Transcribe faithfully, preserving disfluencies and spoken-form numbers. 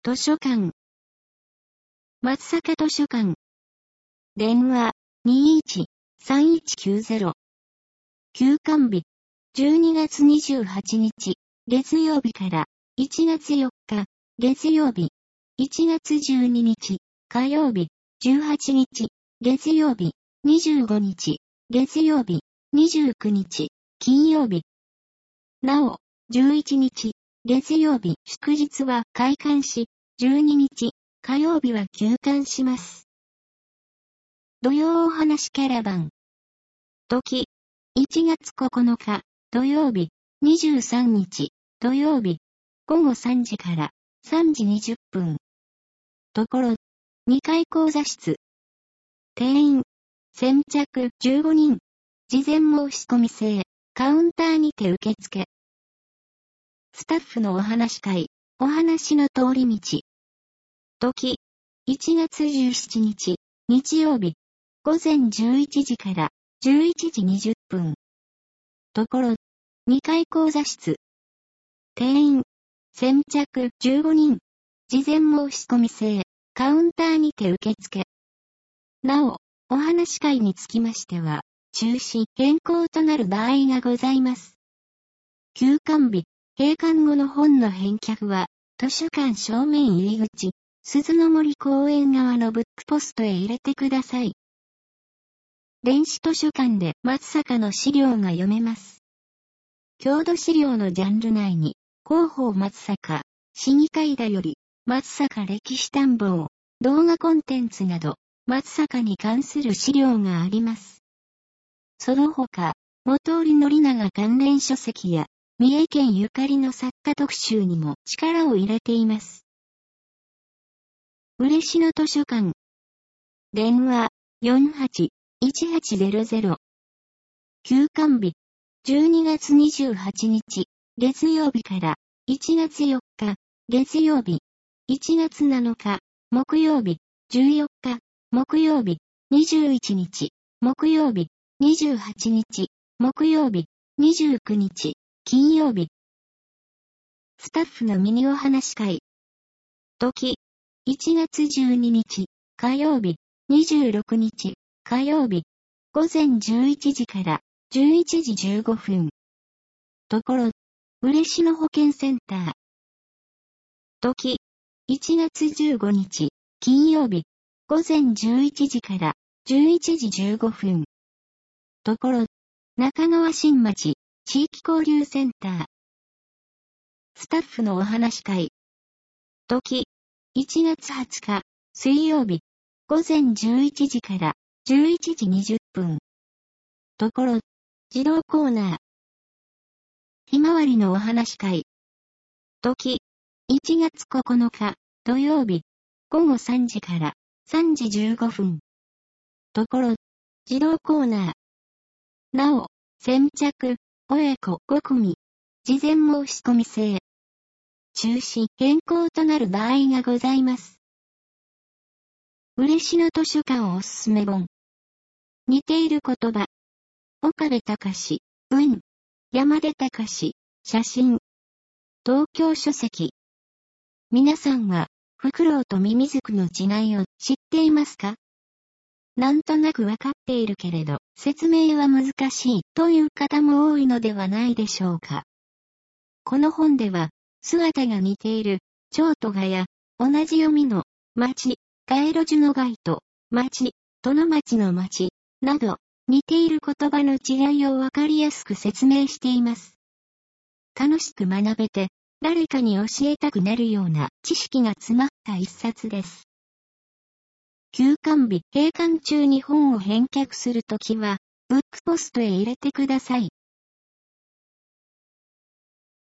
図書館。松阪図書館。電話、にいちさんいちきゅうゼロ。休館日、じゅうにがつにじゅうはちにち、月曜日から、いちがつよっか、月曜日、いちがつじゅうににち、火曜日、じゅうはちにち、月曜日、にじゅうごにち、月曜日、にじゅうくにち、金曜日。なお、じゅういちにち、月曜日、祝日は開館し、じゅうににち、火曜日は休館します。土曜お話キャラバン。時、いちがつここのか、土曜日、にじゅうさんにち、土曜日、ごごさんじからさんじにじゅっぷん。ところ、にかい講座室。定員、先着じゅうごにん。事前申し込み制、カウンターにて受付。スタッフのお話会、お話の通り道。時、いちがつじゅうしちにち、日曜日、ごぜんじゅういちじからじゅういちじにじゅっぷん。ところ、にかい講座室。定員、先着じゅうごにん。事前申し込み制、カウンターにて受付。なお、お話会につきましては、中止変更となる場合がございます。休館日、閉館後の本の返却は、図書館正面入り口、鈴の森公園側のブックポストへ入れてください。電子図書館で松阪の資料が読めます。郷土資料のジャンル内に、広報松阪、市議会だより、松阪歴史探訪、動画コンテンツなど、松阪に関する資料があります。その他、元織宣長関連書籍や、三重県ゆかりの作家特集にも力を入れています。嬉野図書館。電話、よんはちいちはちゼロゼロ。休館日、じゅうにがつにじゅうはちにち、月曜日から、いちがつよっか、月曜日、いちがつなのか、木曜日、じゅうよっか、木曜日、にじゅういちにち、木曜日、にじゅうはちにち、木曜日、にじゅうくにち、金曜日。スタッフのミニお話会。時、いちがつじゅうににち、火曜日、にじゅうろくにち、火曜日、ごぜんじゅういちじからじゅういちじじゅうごふん。ところ、嬉野保健センター。時、いちがつじゅうごにち、金曜日、ごぜんじゅういちじからじゅういちじじゅうごふん。ところ、中川新町、地域交流センター。スタッフのお話会。時、いちがつはつか、水曜日、ごぜんじゅういちじからじゅういちじにじゅっぷん。ところ、児童コーナー。ひまわりのお話会。時、いちがつここのか、土曜日、ごごさんじからさんじじゅうごふん。ところ、児童コーナー。なお、先着、親子ごくみ。事前申し込み制。中止変更となる場合がございます。嬉野図書館おすすめ本。似ている言葉。岡部隆、文。山出隆、写真。東京書籍。皆さんは、フクロウとミミズクの違いを知っていますか？なんとなくわかっているけれど、説明は難しいという方も多いのではないでしょうか。この本では、姿が似ている、蝶とガや、同じ読みの、町、街路樹の街と、町、殿町の町、など、似ている言葉の違いをわかりやすく説明しています。楽しく学べて、誰かに教えたくなるような知識が詰まった一冊です。休館日、閉館中に本を返却するときは、ブックポストへ入れてください。